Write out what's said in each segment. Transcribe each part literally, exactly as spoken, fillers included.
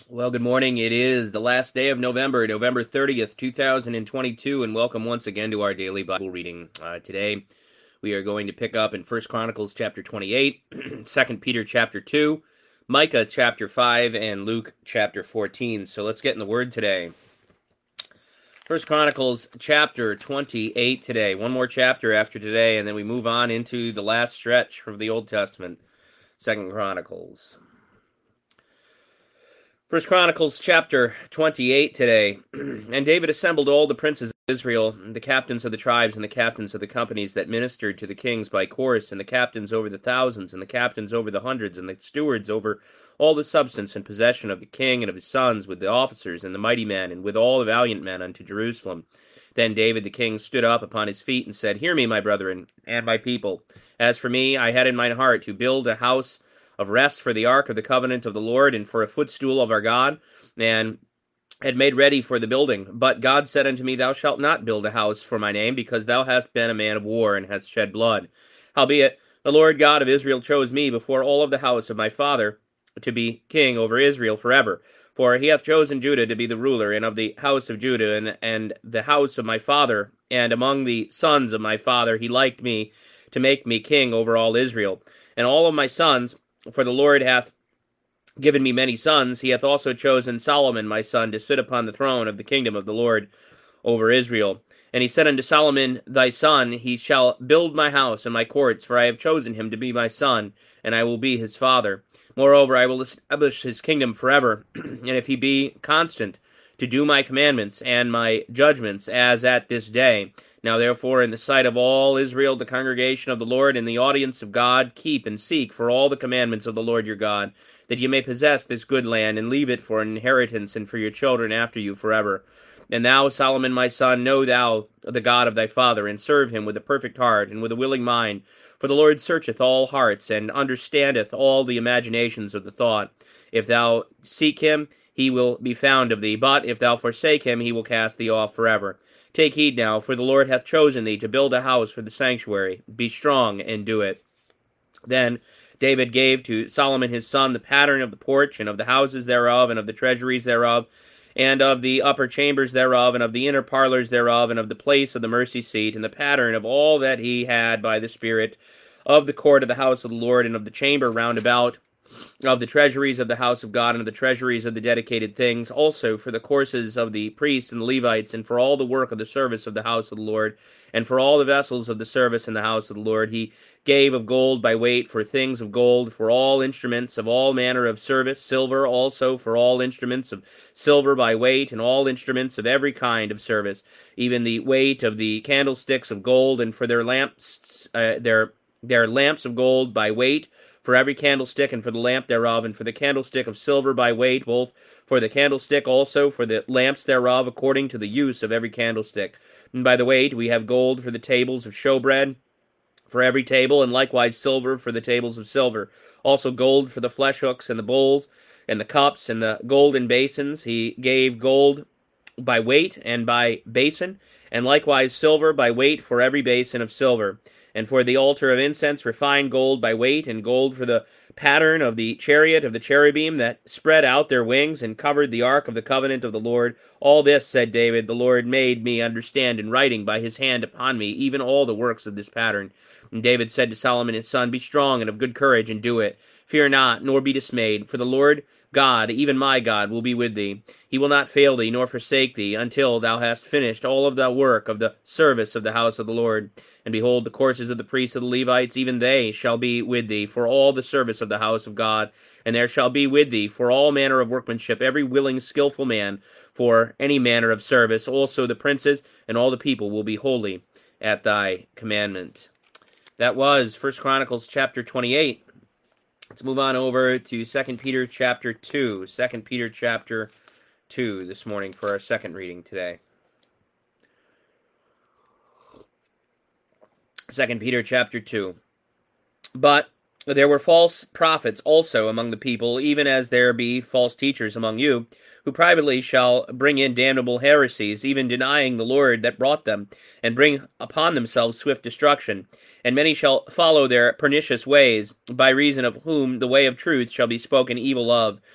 Well, good morning. It is the last day of November, November thirtieth, two thousand twenty-two, and welcome once again to our daily Bible reading. Uh, today, we are going to pick up in First Chronicles chapter twenty-eight, Second Peter chapter two, Micah chapter five, and Luke chapter fourteen. So let's get in the Word today. First Chronicles chapter twenty-eight today. One more chapter after today, and then we move on into the last stretch of the Old Testament, Second Chronicles. First Chronicles chapter twenty-eight today. And David assembled all the princes of Israel, the captains of the tribes, and the captains of the companies that ministered to the kings by course, and the captains over the thousands, and the captains over the hundreds, and the stewards over all the substance and possession of the king and of his sons, with the officers and the mighty men, and with all the valiant men unto Jerusalem. Then David the king stood up upon his feet and said, Hear me, my brethren, and my people. As for me, I had in mine heart to build a house of rest for the ark of the covenant of the Lord, and for a footstool of our God, and had made ready for the building. But God said unto me, Thou shalt not build a house for my name, because thou hast been a man of war, and hast shed blood. Howbeit, the Lord God of Israel chose me before all of the house of my father to be king over Israel forever. For he hath chosen Judah to be the ruler, and of the house of Judah, and, and the house of my father, and among the sons of my father he liked me to make me king over all Israel. And all of my sons, for the Lord hath given me many sons, he hath also chosen Solomon my son to sit upon the throne of the kingdom of the Lord over Israel. And he said unto Solomon thy son, He shall build my house and my courts, for I have chosen him to be my son, and I will be his father. Moreover, I will establish his kingdom forever, and if he be constant to do my commandments and my judgments, as at this day. Now therefore, in the sight of all Israel, the congregation of the Lord, and the audience of God, keep and seek for all the commandments of the Lord your God, that ye may possess this good land, and leave it for an inheritance, and for your children after you forever. And thou, Solomon my son, know thou the God of thy father, and serve him with a perfect heart, and with a willing mind. For the Lord searcheth all hearts, and understandeth all the imaginations of the thought. If thou seek him, he will be found of thee, but if thou forsake him, he will cast thee off forever. Take heed now, for the Lord hath chosen thee to build a house for the sanctuary. Be strong, and do it. Then David gave to Solomon his son the pattern of the porch, and of the houses thereof, and of the treasuries thereof, and of the upper chambers thereof, and of the inner parlors thereof, and of the place of the mercy seat, and the pattern of all that he had by the Spirit of the court of the house of the Lord, and of the chamber round about, of the treasuries of the house of God, and of the treasuries of the dedicated things, also for the courses of the priests and the Levites, and for all the work of the service of the house of the Lord, and for all the vessels of the service in the house of the Lord. He gave of gold by weight for things of gold, for all instruments of all manner of service, silver also for all instruments of silver by weight, and all instruments of every kind of service, even the weight of the candlesticks of gold, and for their lamps, uh, their their lamps of gold by weight, for every candlestick, and for the lamp thereof, and for the candlestick of silver by weight, both for the candlestick also, for the lamps thereof, according to the use of every candlestick. And by the weight we have gold for the tables of showbread, for every table, and likewise silver for the tables of silver. Also gold for the flesh hooks, and the bowls, and the cups, and the golden basins. He gave gold by weight and by basin, and likewise silver by weight for every basin of silver. And for the altar of incense, refined gold by weight, and gold for the pattern of the chariot of the cherubim that spread out their wings and covered the ark of the covenant of the Lord. All this, said David, the Lord made me understand in writing by his hand upon me, even all the works of this pattern. And David said to Solomon his son, Be strong and of good courage, and do it. Fear not, nor be dismayed, for the Lord God, even my God, will be with thee. He will not fail thee, nor forsake thee, until thou hast finished all of the work of the service of the house of the Lord. And behold, the courses of the priests of the Levites, even they shall be with thee, for all the service of the house of God. And there shall be with thee, for all manner of workmanship, every willing, skillful man, for any manner of service. Also the princes and all the people will be holy at thy commandment. That was First Chronicles chapter twenty-eight. Let's move on over to Second Peter chapter two. Second Peter chapter two this morning for our second reading today. Second Peter chapter two. But there were false prophets also among the people, even as there be false teachers among you, who privately shall bring in damnable heresies, even denying the Lord that brought them, and bring upon themselves swift destruction. And many shall follow their pernicious ways, by reason of whom the way of truth shall be spoken evil of.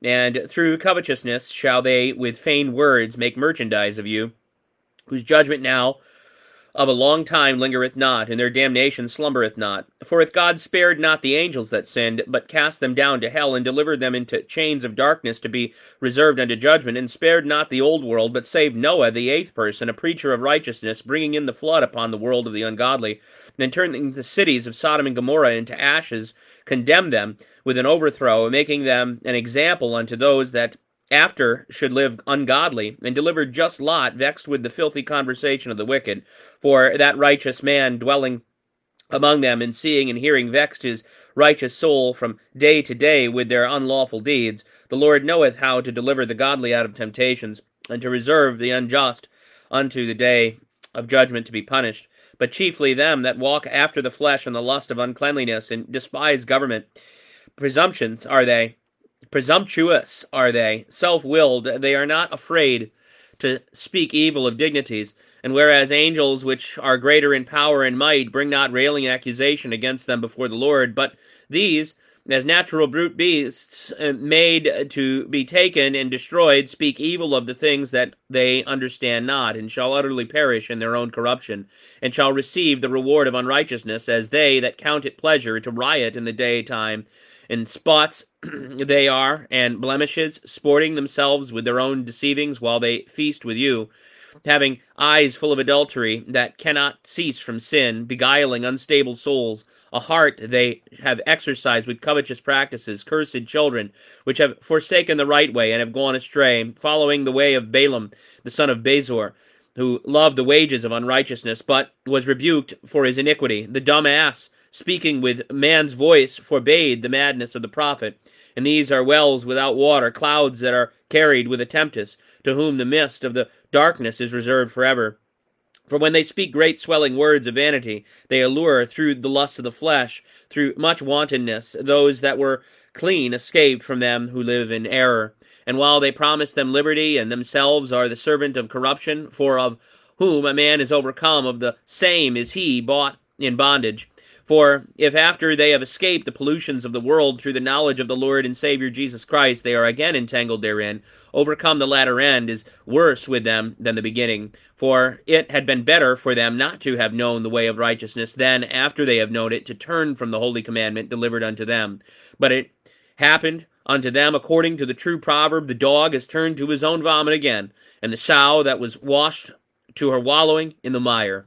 And through covetousness shall they with feigned words make merchandise of you, whose judgment now of a long time lingereth not, and their damnation slumbereth not. For if God spared not the angels that sinned, but cast them down to hell, and delivered them into chains of darkness to be reserved unto judgment, and spared not the old world, but saved Noah, the eighth person, a preacher of righteousness, bringing in the flood upon the world of the ungodly, and turning the cities of Sodom and Gomorrah into ashes, condemned them with an overthrow, making them an example unto those that after should live ungodly, and delivered just Lot, vexed with the filthy conversation of the wicked. For that righteous man dwelling among them, and seeing and hearing, vexed his righteous soul from day to day with their unlawful deeds. The Lord knoweth how to deliver the godly out of temptations, and to reserve the unjust unto the day of judgment to be punished. But chiefly them that walk after the flesh and the lust of uncleanliness, and despise government. Presumptions are they, Presumptuous are they, self-willed, they are not afraid to speak evil of dignities. And whereas angels, which are greater in power and might, bring not railing accusation against them before the Lord, but these, as natural brute beasts, made to be taken and destroyed, speak evil of the things that they understand not, and shall utterly perish in their own corruption, and shall receive the reward of unrighteousness, as they that count it pleasure to riot in the daytime. In spots they are, and blemishes, sporting themselves with their own deceivings while they feast with you, having eyes full of adultery that cannot cease from sin, beguiling unstable souls, a heart they have exercised with covetous practices, cursed children, which have forsaken the right way and have gone astray, following the way of Balaam, the son of Bezor, who loved the wages of unrighteousness, but was rebuked for his iniquity. The dumb ass, speaking with man's voice, forbade the madness of the prophet. And these are wells without water, clouds that are carried with a tempest, to whom the mist of the darkness is reserved forever. For when they speak great swelling words of vanity, they allure through the lust of the flesh, through much wantonness, those that were clean escaped from them who live in error. And while they promise them liberty, and themselves are the servant of corruption, for of whom a man is overcome, of the same is he bought in bondage. For if after they have escaped the pollutions of the world through the knowledge of the Lord and Savior Jesus Christ, they are again entangled therein, overcome, the latter end is worse with them than the beginning. For it had been better for them not to have known the way of righteousness than, after they have known it, to turn from the holy commandment delivered unto them. But it happened unto them according to the true proverb, the dog is turned to his own vomit again, and the sow that was washed to her wallowing in the mire.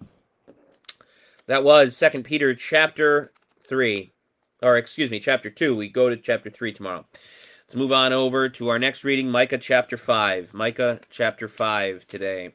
That was Second Peter chapter three. Or, excuse me, chapter two. We go to chapter three tomorrow. Let's move on over to our next reading, Micah chapter five. Micah chapter five today.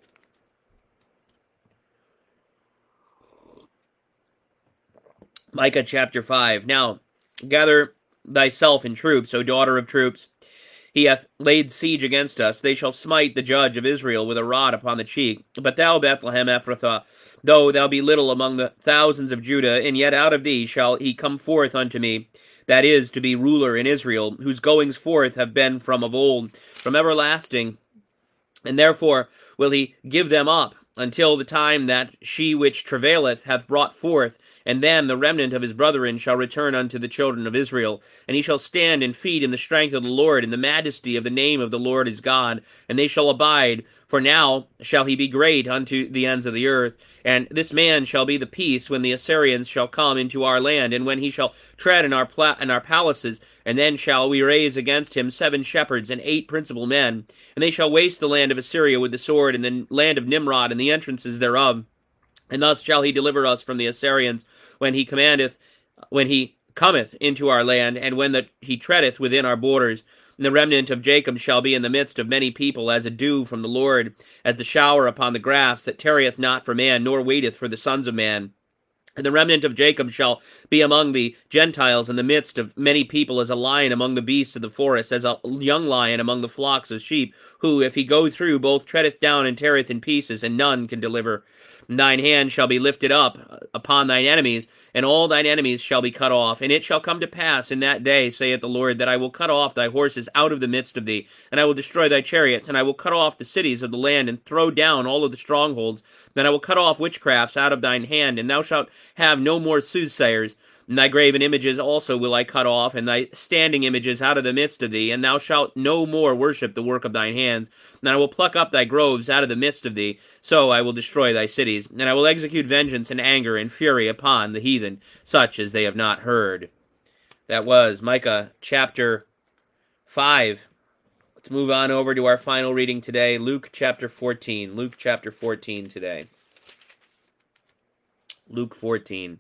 Micah chapter five. Now, gather thyself in troops, O daughter of troops. He hath laid siege against us. They shall smite the judge of Israel with a rod upon the cheek. But thou, Bethlehem Ephrathah, though thou be little among the thousands of Judah, and yet out of thee shall he come forth unto me, that is, to be ruler in Israel, whose goings forth have been from of old, from everlasting. And therefore will he give them up, until the time that she which travaileth hath brought forth, and then the remnant of his brethren shall return unto the children of Israel. And he shall stand and feed in the strength of the Lord, in the majesty of the name of the Lord his God, and they shall abide. For now shall he be great unto the ends of the earth. And this man shall be the peace when the Assyrians shall come into our land, and when he shall tread in our pla- in our palaces. And then shall we raise against him seven shepherds and eight principal men. And they shall waste the land of Assyria with the sword, and the land of Nimrod and the entrances thereof. And thus shall he deliver us from the Assyrians, when he commandeth, when he cometh into our land, and when the, he treadeth within our borders. And the remnant of Jacob shall be in the midst of many people, as a dew from the Lord, as the shower upon the grass, that tarrieth not for man, nor waiteth for the sons of man. And the remnant of Jacob shall be among the Gentiles in the midst of many people, as a lion among the beasts of the forest, as a young lion among the flocks of sheep, who, if he go through, both treadeth down and teareth in pieces, and none can deliver. And thine hand shall be lifted up upon thine enemies, and all thine enemies shall be cut off. And it shall come to pass in that day, saith the Lord, that I will cut off thy horses out of the midst of thee, and I will destroy thy chariots, and I will cut off the cities of the land, and throw down all of the strongholds. Then I will cut off witchcrafts out of thine hand, and thou shalt have no more soothsayers. And thy graven images also will I cut off, and thy standing images out of the midst of thee, and thou shalt no more worship the work of thine hands. And I will pluck up thy groves out of the midst of thee, so I will destroy thy cities. And I will execute vengeance and anger and fury upon the heathen, such as they have not heard. That was Micah chapter five. Let's move on over to our final reading today, Luke chapter fourteen. Luke chapter fourteen today. Luke fourteen.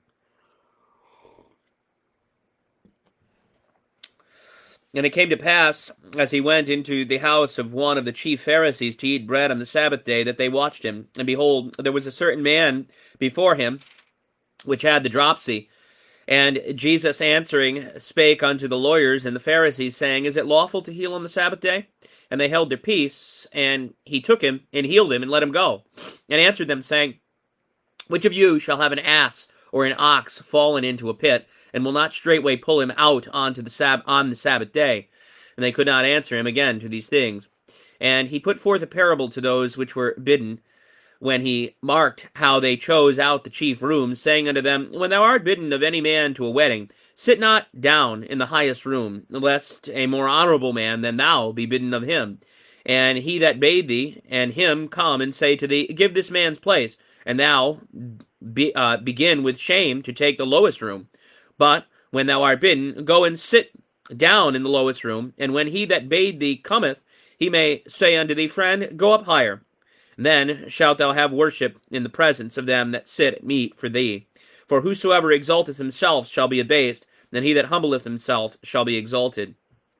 And it came to pass, as he went into the house of one of the chief Pharisees to eat bread on the Sabbath day, that they watched him. And behold, there was a certain man before him, which had the dropsy. And Jesus answering spake unto the lawyers and the Pharisees, saying, Is it lawful to heal on the Sabbath day? And they held their peace, and he took him, and healed him, and let him go. And answered them, saying, Which of you shall have an ass or an ox fallen into a pit, and will not straightway pull him out onto the sab- on the Sabbath day? And they could not answer him again to these things. And he put forth a parable to those which were bidden, when he marked how they chose out the chief rooms, saying unto them, When thou art bidden of any man to a wedding, sit not down in the highest room, lest a more honorable man than thou be bidden of him. And he that bade thee and him come and say to thee, Give this man's place, and thou be, uh, begin with shame to take the lowest room. But when thou art bidden, go and sit down in the lowest room, and when he that bade thee cometh, he may say unto thee, Friend, go up higher. Then shalt thou have worship in the presence of them that sit at meat for thee. For whosoever exalteth himself shall be abased, and he that humbleth himself shall be exalted.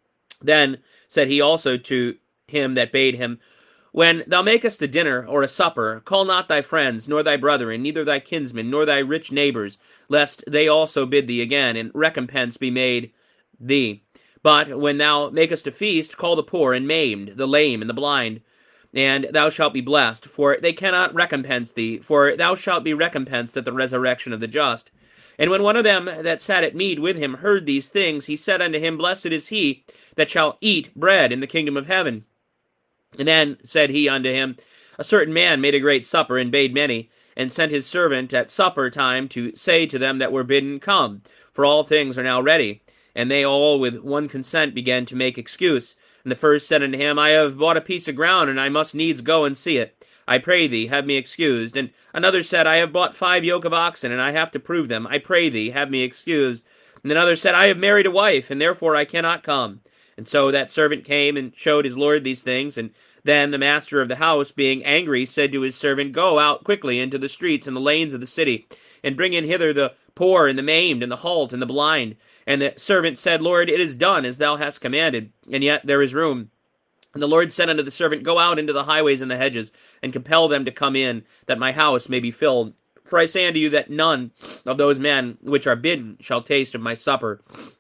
Then said he also to him that bade him, When thou makest a dinner or a supper, call not thy friends, nor thy brethren, neither thy kinsmen, nor thy rich neighbors, lest they also bid thee again, and recompense be made thee. But when thou makest a feast, call the poor and maimed, the lame and the blind, and thou shalt be blessed, for they cannot recompense thee, for thou shalt be recompensed at the resurrection of the just. And when one of them that sat at meat with him heard these things, he said unto him, Blessed is he that shall eat bread in the kingdom of heaven. And then said he unto him, A certain man made a great supper, and bade many, and sent his servant at supper time to say to them that were bidden, Come, for all things are now ready. And they all with one consent began to make excuse. And the first said unto him, I have bought a piece of ground, and I must needs go and see it. I pray thee, have me excused. And another said, I have bought five yoke of oxen, and I have to prove them. I pray thee, have me excused. And another said, I have married a wife, and therefore I cannot come. And so that servant came and showed his lord these things. And then the master of the house, being angry, said to his servant, Go out quickly into the streets and the lanes of the city, and bring in hither the poor and the maimed and the halt and the blind. And the servant said, Lord, it is done as thou hast commanded, and yet there is room. And the Lord said unto the servant, Go out into the highways and the hedges, and compel them to come in, that my house may be filled. For I say unto you that none of those men which are bidden shall taste of my supper.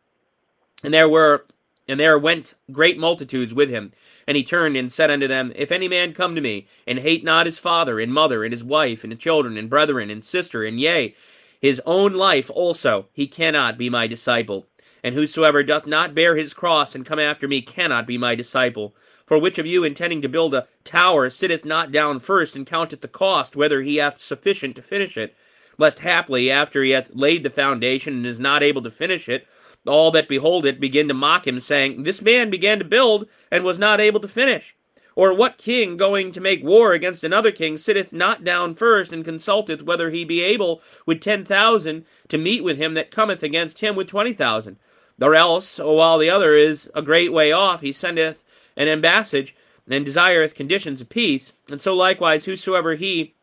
And there were, and there went great multitudes with him. And he turned and said unto them, If any man come to me, and hate not his father, and mother, and his wife, and his children, and brethren, and sister, and yea, his own life also, he cannot be my disciple. And whosoever doth not bear his cross and come after me cannot be my disciple. For which of you, intending to build a tower, sitteth not down first and counteth the cost, whether he hath sufficient to finish it? Lest haply, after he hath laid the foundation and is not able to finish it, all that behold it begin to mock him, saying, This man began to build, and was not able to finish. Or what king, going to make war against another king, sitteth not down first, and consulteth whether he be able with ten thousand to meet with him that cometh against him with twenty thousand? Or else, while the other is a great way off, he sendeth an ambassage, and desireth conditions of peace. And so likewise, whosoever he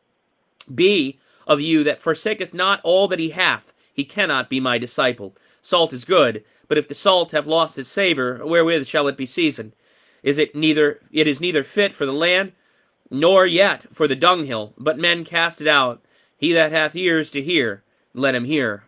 be of you that forsaketh not all that he hath, he cannot be my disciple. Salt is good, but if the salt have lost its savor, wherewith shall it be seasoned? Is it neither it is neither fit for the land, nor yet for the dunghill, but men cast it out. He that hath ears to hear, let him hear.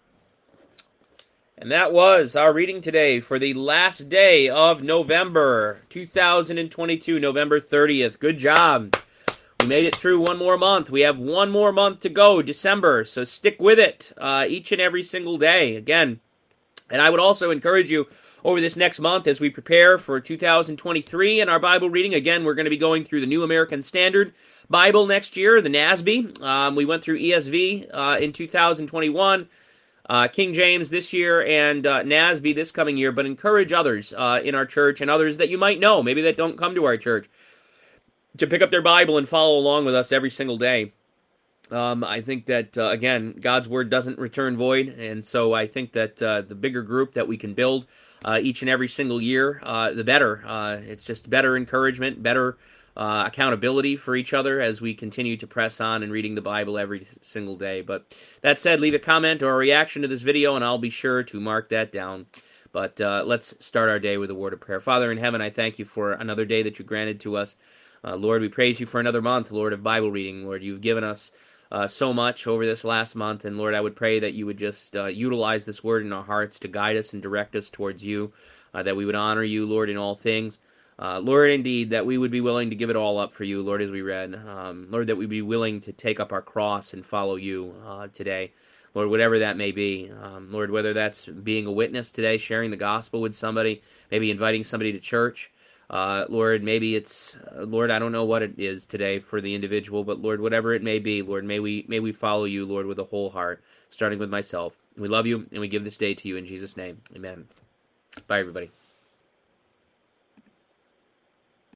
And that was our reading today for the last day of November two thousand twenty-two, November thirtieth. Good job. We made it through one more month. We have one more month to go, December, so stick with it uh, each and every single day. Again, and I would also encourage you over this next month as we prepare for two thousand twenty-three in our Bible reading. Again, we're going to be going through the New American Standard Bible next year, the N A S B. Um, we went through E S V uh, in two thousand twenty-one. uh, King James this year and uh, N A S B this coming year, but encourage others uh, in our church and others that you might know, maybe that don't come to our church, to pick up their Bible and follow along with us every single day. Um, I think that, uh, again, God's Word doesn't return void, and so I think that uh, the bigger group that we can build uh, each and every single year, uh, the better. Uh, it's just better encouragement, better uh, accountability for each other as we continue to press on and reading the Bible every single day. But that said, leave a comment or a reaction to this video, and I'll be sure to mark that down. But uh, let's start our day with a word of prayer. Father in heaven, I thank you for another day that you granted to us. Uh, Lord, we praise you for another month, Lord, of Bible reading. Lord, you've given us Uh, so much over this last month, and Lord, I would pray that you would just uh, utilize this word in our hearts to guide us and direct us towards you, uh, that we would honor you, Lord, in all things. Uh, Lord, indeed, that we would be willing to give it all up for you, Lord, as we read. Um, Lord, that we'd be willing to take up our cross and follow you uh, today. Lord, whatever that may be. Um, Lord, whether that's being a witness today, sharing the gospel with somebody, maybe inviting somebody to church. Uh, Lord, maybe it's, uh, Lord, I don't know what it is today for the individual, but Lord, whatever it may be, Lord, may we may we follow you, Lord, with a whole heart, starting with myself. We love you, and we give this day to you in Jesus' name. Amen. Bye, everybody.